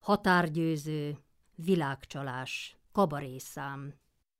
Határgyőző, világcsalás, kabarészám.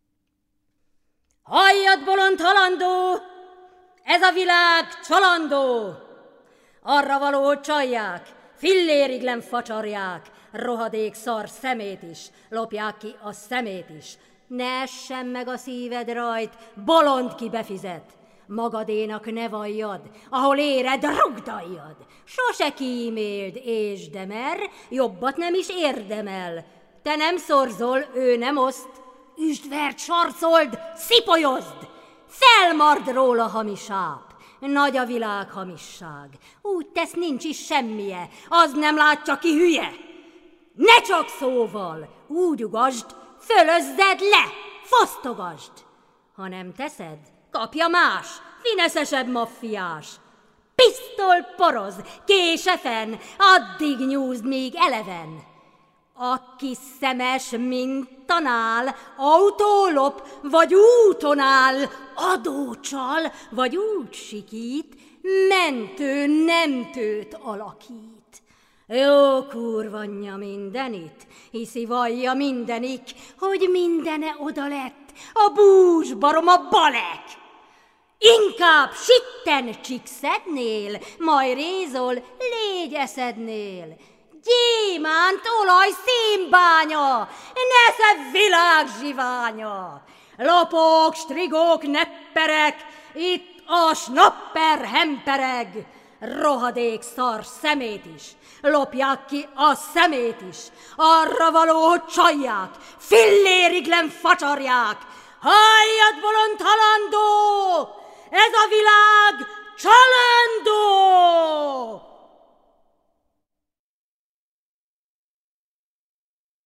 Halljad, bolond halandó! Ez a világ csalandó! Arra való, hogy csalják, fillérig nem facsarják, rohadék szar szemét is, lopják ki a szemét is. Ne essen meg a szíved rajt, bolond ki befizet. Magadénak ne valljad, ahol éred, rugdaljad. Sose kíméld, és de mer, jobbat nem is érdemel. Te nem szorzol, ő nem oszt, üstvert sarcold, szipolyozd! Felmard róla hamisáp, nagy a világ hamisság. Úgy tesz, nincs is semmije, az nem látja ki hülye. Ne csak szóval, úgy ugasd, fölözzed le, fosztogasd. Ha nem teszed, kapja más, fineszesebb maffiás. Pisztol poroz, késefen, addig nyúzd, míg eleven. Aki szemes, mint tanál, autólop, vagy úton áll, adócsal, vagy úgy sikít, mentő nemtőt alakít. Jó kurvanya mindenit, hiszi vallja mindenik, hogy mindene oda lett, a bús barom a balek. Inkább sitten csíkszednél, majd rézol, légy eszednél. Gyémánt, olaj, szénbánya, nesze világ zsiványa. Lopók, strigók, nepperek, itt a snapper hempereg. Rohadék szar szemét is, lopják ki a szemét is. Arra való, hogy csalják, fillérig nem facsarják. Halljad, bolond halandó! Ez a világ csalandó!